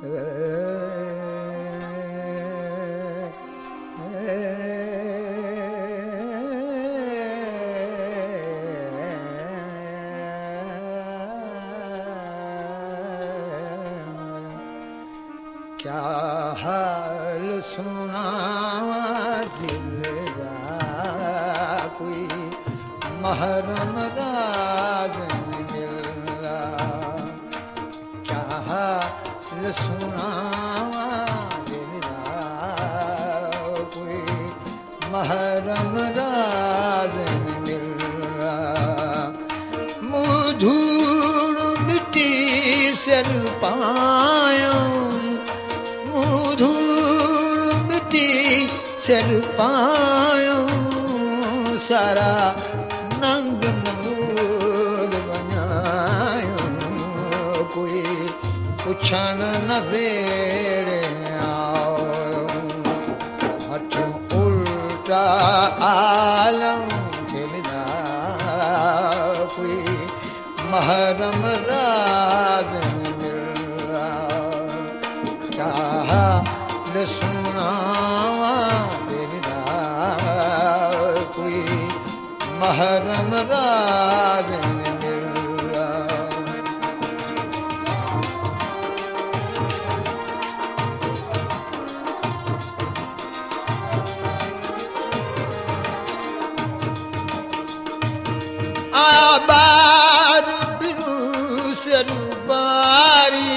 क्या हाल सुनावा दिल दा कोई महरम राज मिला। क्या हाल सुनावा दिल दा कोई महरम राज मिला। मुँह धूड़ मिट्टी सिर पायूं, धूल मिट्टी सिर पायूं, सारा नंग नमूद बनायूं। कोई पुछण न वेड़े आओ, हथों उल्टा आलम झेलदा कोई महरम राज मिला। क्या हाल सुनावा दिल दा कोई महरम राज मिला। आबार बिनु सरुबारी,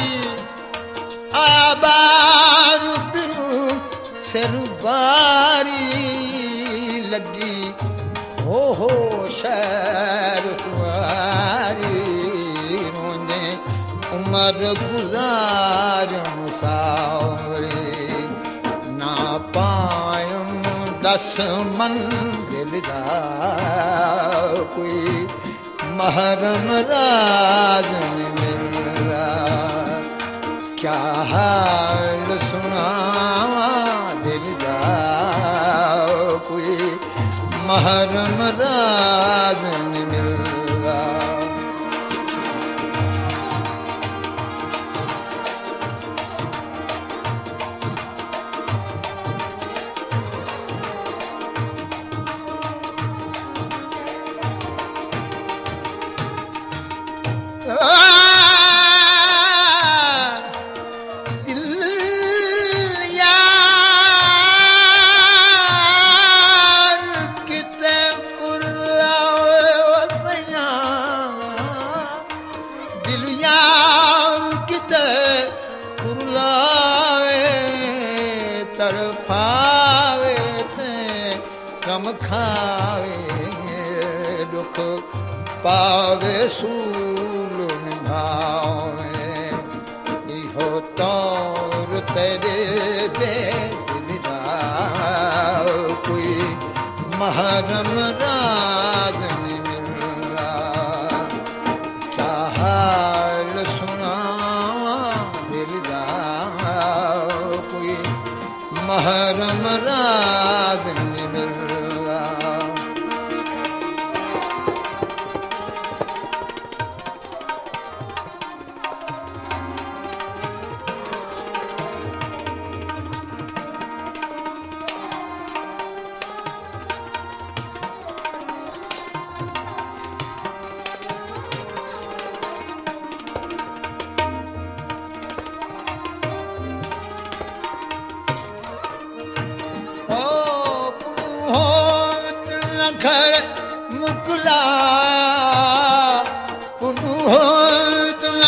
आबार बिनु सरुबारी लगी हो शहर कुआरी। रोंदे उमर गुजारूं सावरे, ना पायूं 10 मंजिल दा कोई महरम राज मिला। क्या हाल सुनावा दिल दा कोई महरम राज मिला। तड़फावे ते गम खावे, दुख पावे सूल निभावे। इहो तौर तेरे बेदिल दा कोई महरम राज मिला। क्या हाल सुनावा दिल दा कोई महरम राज मिला। खड़ मुकला पुनु होत न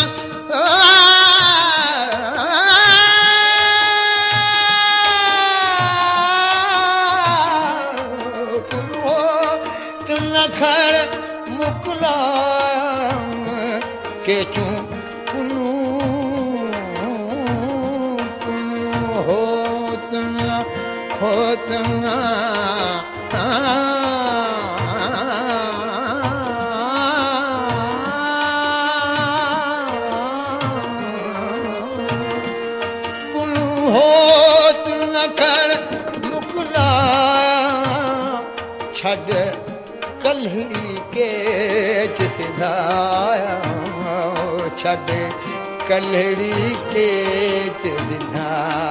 पुनु होत न खड़ मुकला के चूं पुनु होत न छड़ कल्हड़ी के सिधाया, छड़ कलड़ी के ॾिना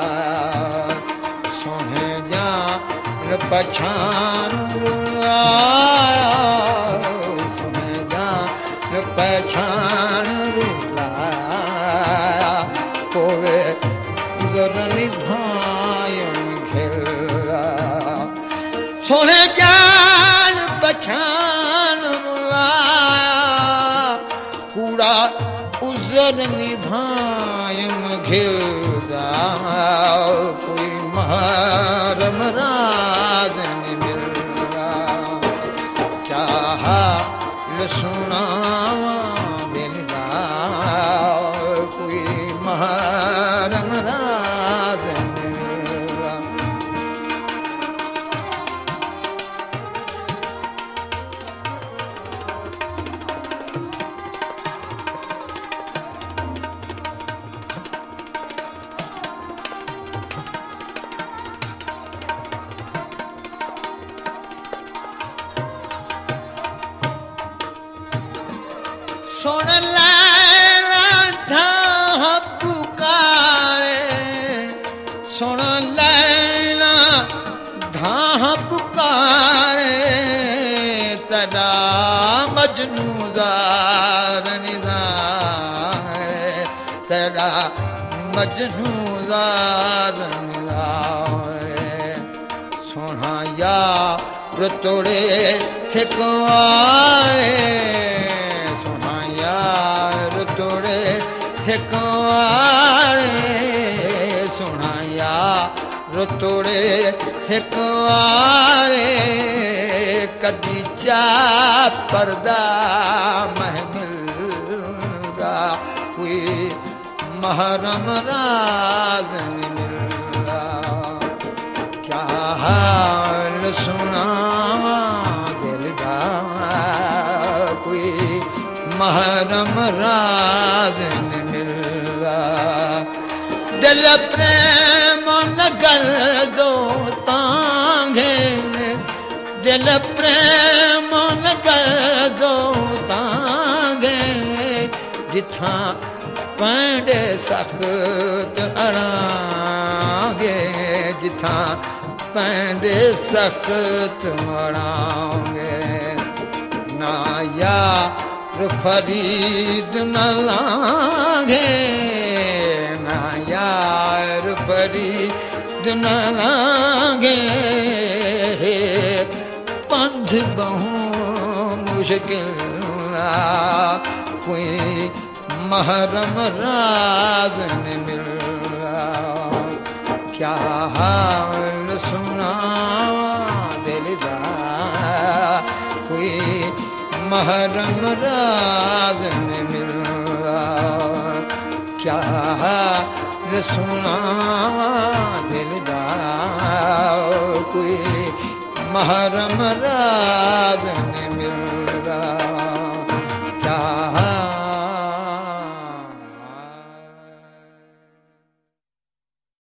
सोने जान पछाण रुलाया सोने जान पछाण रुलाया पोइ गुरनी भायन घेरा सोने जान पछाण रुलाया कूड़ा उजर निभायम घिरदा कोई महरम राज न मिलदा क्या हाल सुनावा दिलदा कोई महरम राज न मिलदा सुन लैला था पुकारे सुन लैला था पुकारे तदा मजनू ज़ार निज़ारे तदा मजनू ज़ार निज़ारे सोना यार तोड़े ठिकवारे यार तोड़े हिकवारे सुना यार तोड़े हिकवारे कदी चा पर्दा महमिलदा कोई महरम राज मिलदा क्या हाल सुनावा दिलदा कोई महरम राज न मिलदा दिल प्रेम नगर दो तांगे दिल प्रेम नगर दो तांगे जिथा पैंडे सख्त अड़ांगे जिथा पैंडे सख्त अड़ांगे ना या फरीद न लांघे ना यार फरीद न लांघे पंध बहु मुश्किल कोई महरम राज न मिलदा क्या हाल सुनावा दिलदा कोई महरम राज न मिलदा क्या हाल सुनावा दिलदा कोई महरम राज न